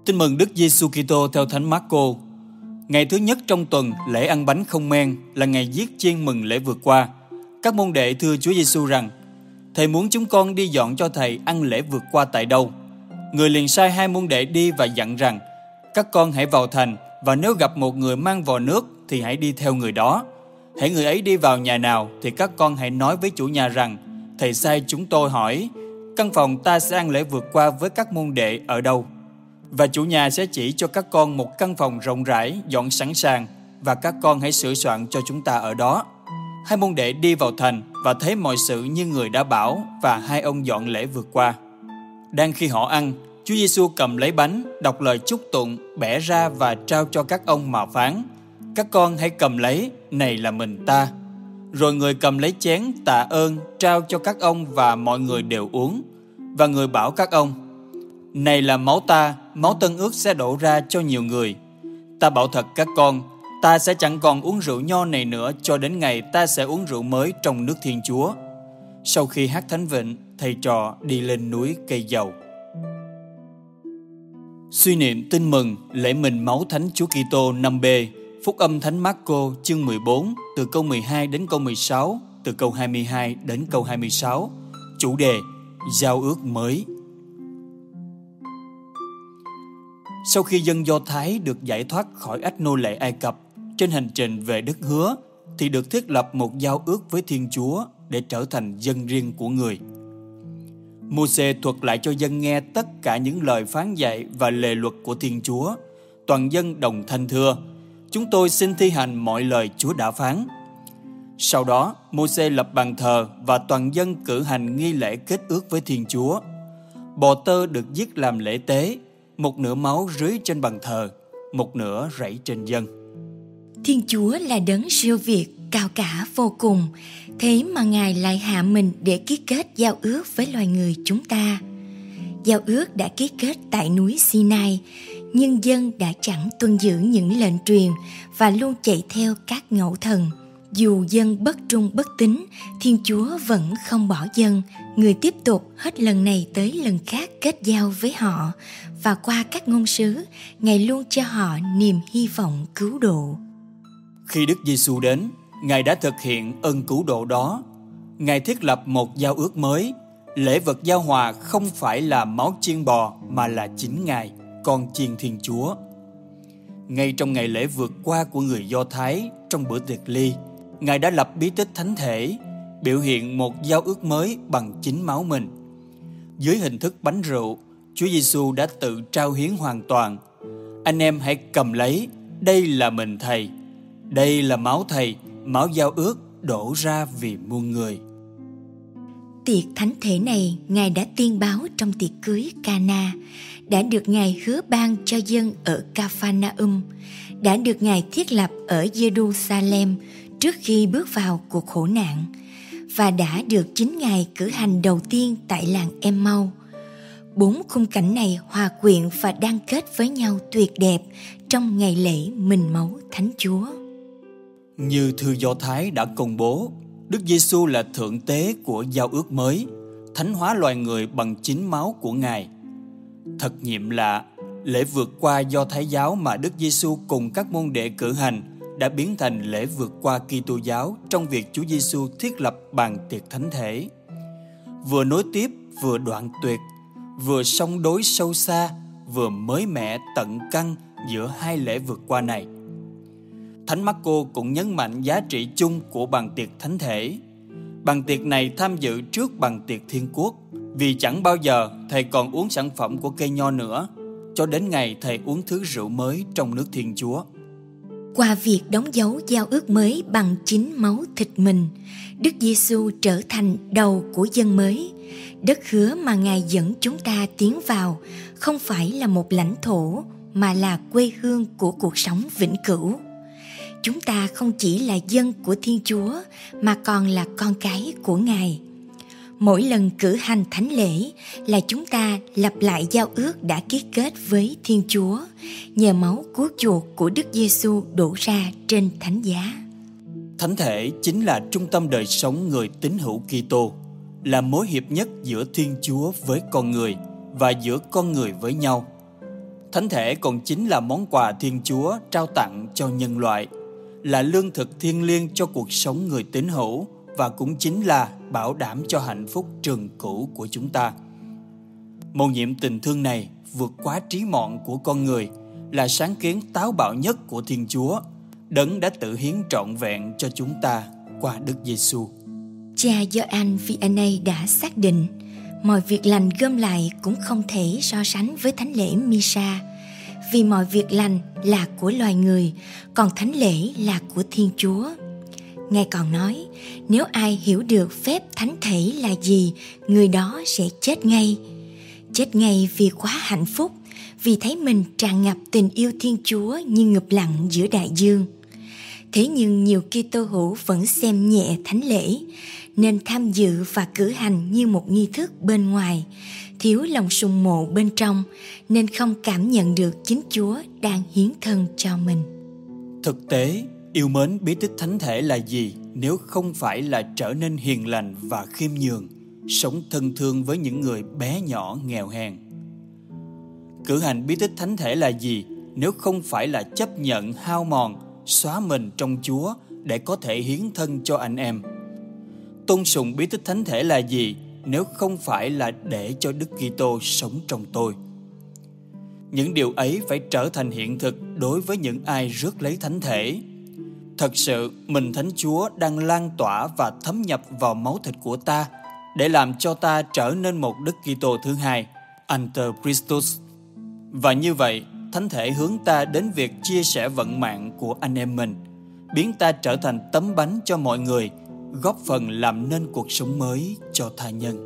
Tin mừng Đức Giêsu Kitô theo Thánh Mác-cô. Ngày thứ nhất trong tuần, lễ ăn bánh không men là ngày giết chiên mừng lễ vượt qua. Các môn đệ thưa Chúa Giêsu rằng: Thầy muốn chúng con đi dọn cho Thầy ăn lễ vượt qua tại đâu? Người liền sai 2 môn đệ đi và dặn rằng: Các con hãy vào thành, và nếu gặp một người mang vò nước thì hãy đi theo người đó. Hễ người ấy đi vào nhà nào thì các con hãy nói với chủ nhà rằng: Thầy sai chúng tôi hỏi, căn phòng ta sẽ ăn lễ vượt qua với các môn đệ ở đâu? Và chủ nhà sẽ chỉ cho các con một căn phòng rộng rãi, dọn sẵn sàng, và các con hãy sửa soạn cho chúng ta ở đó. 2 môn đệ đi vào thành và thấy mọi sự như người đã bảo, và 2 ông dọn lễ vượt qua. Đang khi họ ăn, Chúa Giêsu cầm lấy bánh, đọc lời chúc tụng, bẻ ra và trao cho các ông mà phán: Các con hãy cầm lấy, này là mình ta. Rồi người cầm lấy chén tạ ơn, trao cho các ông và mọi người đều uống. Và người bảo các ông: Này là máu ta, máu tân ước sẽ đổ ra cho nhiều người. Ta bảo thật các con, ta sẽ chẳng còn uống rượu nho này nữa cho đến ngày ta sẽ uống rượu mới trong nước Thiên Chúa. Sau khi hát thánh vịnh, thầy trò đi lên núi Cây Dầu. Suy niệm tin mừng lễ mình máu Thánh Chúa Kitô năm B. Phúc âm Thánh Mác-cô chương 14 từ câu 12 đến câu 16, từ câu 22 đến câu 26. Chủ đề: Giao ước mới. Sau khi dân Do Thái được giải thoát khỏi ách nô lệ Ai Cập trên hành trình về đất hứa, thì được thiết lập một giao ước với Thiên Chúa để trở thành dân riêng của người. Mô-sê thuật lại cho dân nghe tất cả những lời phán dạy và lề luật của Thiên Chúa. Toàn dân đồng thanh thưa: Chúng tôi xin thi hành mọi lời Chúa đã phán. Sau đó, Mô-sê lập bàn thờ và toàn dân cử hành nghi lễ kết ước với Thiên Chúa. Bò tơ được giết làm lễ tế, một nửa máu rưới trên bàn thờ, một nửa rảy trên dân. Thiên Chúa là đấng siêu việt, cao cả vô cùng, thế mà Ngài lại hạ mình để ký kết giao ước với loài người chúng ta. Giao ước đã ký kết tại núi Sinai, nhưng dân đã chẳng tuân giữ những lệnh truyền và luôn chạy theo các ngẫu thần. Dù dân bất trung bất tín, Thiên Chúa vẫn không bỏ dân. Người tiếp tục hết lần này tới lần khác kết giao với họ, và qua các ngôn sứ, Ngài luôn cho họ niềm hy vọng cứu độ. Khi Đức Giêsu đến, Ngài đã thực hiện ơn cứu độ đó. Ngài thiết lập một giao ước mới. Lễ vật giao hòa không phải là máu chiên bò, mà là chính Ngài, con chiên Thiên Chúa. Ngay trong ngày lễ vượt qua của người Do Thái, trong bữa tiệc ly, Ngài đã lập bí tích thánh thể, biểu hiện một giao ước mới bằng chính máu mình. Dưới hình thức bánh rượu, Chúa Giêsu đã tự trao hiến hoàn toàn. Anh em hãy cầm lấy, đây là mình Thầy, đây là máu Thầy, máu giao ước đổ ra vì muôn người. Tiệc thánh thể này Ngài đã tiên báo trong tiệc cưới Cana, đã được Ngài hứa ban cho dân ở Ca-pha-na-um, đã được Ngài thiết lập ở Giê-ru-sa-lem trước khi bước vào cuộc khổ nạn, và đã được chính Ngài cử hành đầu tiên tại làng Em-mau. 4 khung cảnh này hòa quyện và đan kết với nhau tuyệt đẹp trong ngày lễ mình máu Thánh Chúa. Như thư Do Thái đã công bố, Đức Giêsu là thượng tế của giao ước mới, thánh hóa loài người bằng chính máu của Ngài. Thật nhiệm lạ, lễ vượt qua Do Thái giáo mà Đức Giêsu cùng các môn đệ cử hành đã biến thành lễ vượt qua Kitô giáo trong việc Chúa Giêsu thiết lập bàn tiệc thánh thể. Vừa nối tiếp, vừa đoạn tuyệt, vừa song đối sâu xa, vừa mới mẻ tận căn giữa 2 lễ vượt qua này. Thánh Mác-cô cũng nhấn mạnh giá trị chung của bàn tiệc thánh thể. Bàn tiệc này tham dự trước bàn tiệc Thiên Quốc, vì chẳng bao giờ Thầy còn uống sản phẩm của cây nho nữa, cho đến ngày Thầy uống thứ rượu mới trong nước Thiên Chúa. Qua việc đóng dấu giao ước mới bằng chính máu thịt mình, Đức Giêsu trở thành đầu của dân mới. Đất hứa mà Ngài dẫn chúng ta tiến vào không phải là một lãnh thổ, mà là quê hương của cuộc sống vĩnh cửu. Chúng ta không chỉ là dân của Thiên Chúa, mà còn là con cái của Ngài. Mỗi lần cử hành thánh lễ là chúng ta lặp lại giao ước đã ký kết với Thiên Chúa, nhờ máu cứu chuộc của Đức Giêsu đổ ra trên thánh giá. Thánh thể chính là trung tâm đời sống người tín hữu Kitô, là mối hiệp nhất giữa Thiên Chúa với con người và giữa con người với nhau. Thánh thể còn chính là món quà Thiên Chúa trao tặng cho nhân loại, là lương thực thiêng liêng cho cuộc sống người tín hữu và cũng chính là bảo đảm cho hạnh phúc trường cửu của chúng ta. Mầu nhiệm tình thương này vượt quá trí mọn của con người, là sáng kiến táo bạo nhất của Thiên Chúa, Đấng đã tự hiến trọn vẹn cho chúng ta qua Đức Giêsu. Cha Gioan Vianney đã xác định mọi việc lành gom lại cũng không thể so sánh với thánh lễ Misa, vì mọi việc lành là của loài người, còn thánh lễ là của Thiên Chúa. Ngài còn nói, nếu ai hiểu được phép thánh thể là gì, người đó sẽ chết ngay. Chết ngay vì quá hạnh phúc, vì thấy mình tràn ngập tình yêu Thiên Chúa như ngập lặng giữa đại dương. Thế nhưng nhiều Kitô hữu vẫn xem nhẹ thánh lễ, nên tham dự và cử hành như một nghi thức bên ngoài, thiếu lòng sùng mộ bên trong, nên không cảm nhận được chính Chúa đang hiến thân cho mình. Thực tế, yêu mến bí tích thánh thể là gì nếu không phải là trở nên hiền lành và khiêm nhường, sống thân thương với những người bé nhỏ nghèo hèn? Cử hành bí tích thánh thể là gì nếu không phải là chấp nhận hao mòn, xóa mình trong Chúa để có thể hiến thân cho anh em? Tôn sùng bí tích thánh thể là gì nếu không phải là để cho Đức Kitô sống trong tôi? Những điều ấy phải trở thành hiện thực đối với những ai rước lấy thánh thể. Thật sự, mình Thánh Chúa đang lan tỏa và thấm nhập vào máu thịt của ta để làm cho ta trở nên một Đức Kitô thứ hai, Anter Christus. Và như vậy, thánh thể hướng ta đến việc chia sẻ vận mạng của anh em mình, biến ta trở thành tấm bánh cho mọi người, góp phần làm nên cuộc sống mới cho tha nhân.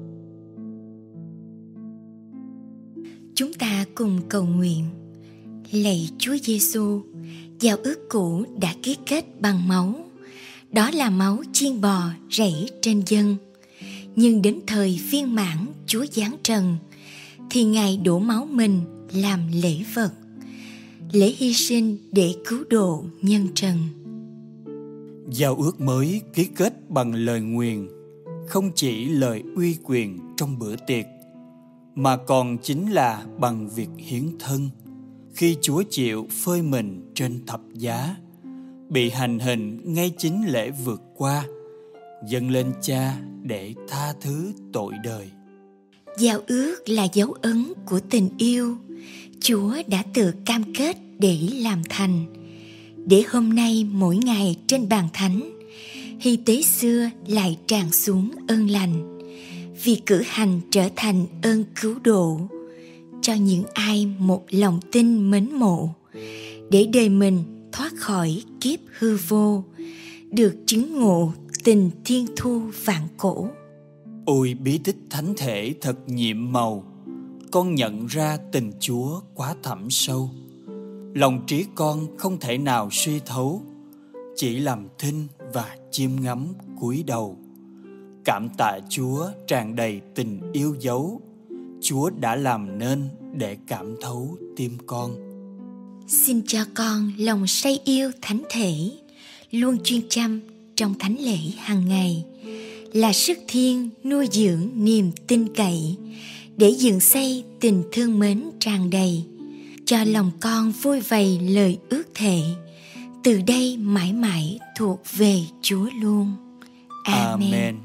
Chúng ta cùng cầu nguyện. Lạy Chúa Giêsu, giao ước cũ đã ký kết bằng máu, đó là máu chiên bò rảy trên dân. Nhưng đến thời viên mãn Chúa giáng trần, thì Ngài đổ máu mình làm lễ vật, lễ hy sinh để cứu độ nhân trần. Giao ước mới ký kết bằng lời nguyền, không chỉ lời uy quyền trong bữa tiệc, mà còn chính là bằng việc hiến thân, khi Chúa chịu phơi mình trên thập giá, bị hành hình ngay chính lễ vượt qua, dâng lên Cha để tha thứ tội đời. Giao ước là dấu ấn của tình yêu, Chúa đã tự cam kết để làm thành, để hôm nay mỗi ngày trên bàn thánh, hy tế xưa lại tràn xuống ơn lành, vì cử hành trở thành ơn cứu độ cho những ai một lòng tin mến mộ, để đời mình thoát khỏi kiếp hư vô, được chứng ngộ tình thiên thu vạn cổ. Ôi bí tích thánh thể thật nhiệm màu, con nhận ra tình Chúa quá thẳm sâu. Lòng trí con không thể nào suy thấu, chỉ làm thinh và chiêm ngắm cúi đầu. Cảm tạ Chúa tràn đầy tình yêu dấu, Chúa đã làm nên để cảm thấu tim con. Xin cho con lòng say yêu thánh thể, luôn chuyên chăm trong thánh lễ hàng ngày, là sức thiêng nuôi dưỡng niềm tin cậy, để dựng xây tình thương mến tràn đầy, cho lòng con vui vầy lời ước thệ, từ đây mãi mãi thuộc về Chúa luôn. Amen. Amen.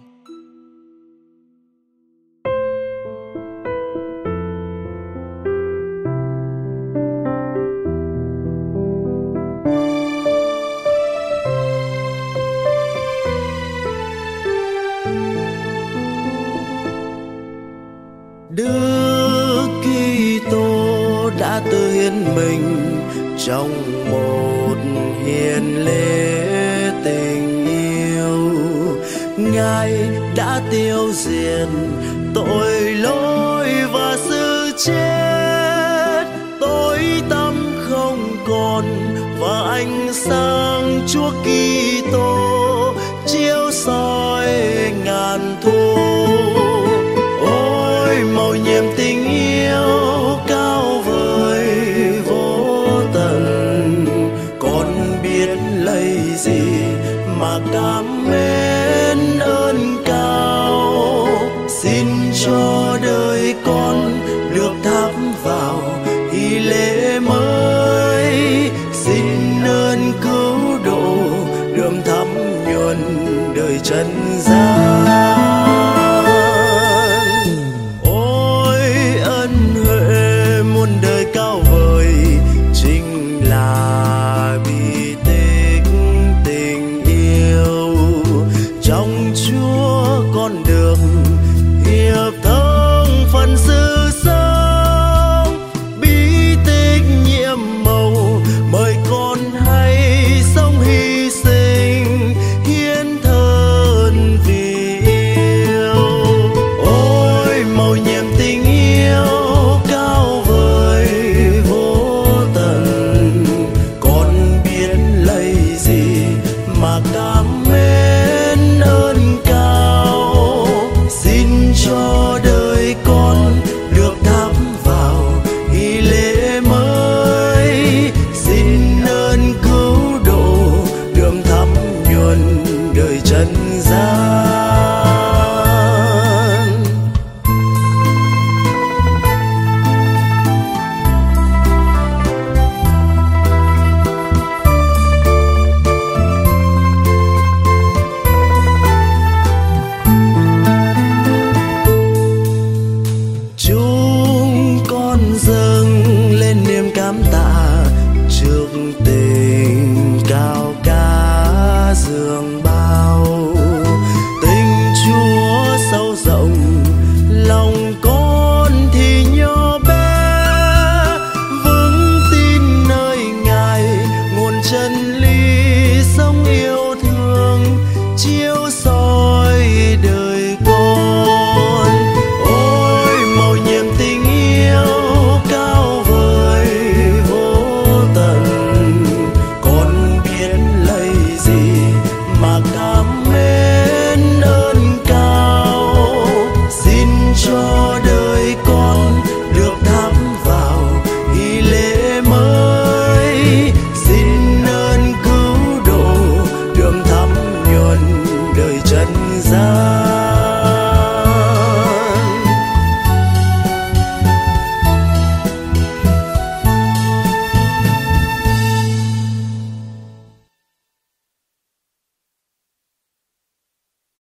Đức Kitô đã tự hiến mình trong một hiền lễ tình yêu. Ngài đã tiêu diệt tội lỗi và sự chết, tối tăm không còn và ánh sáng Chúa Kitô chiếu soi ngàn thu.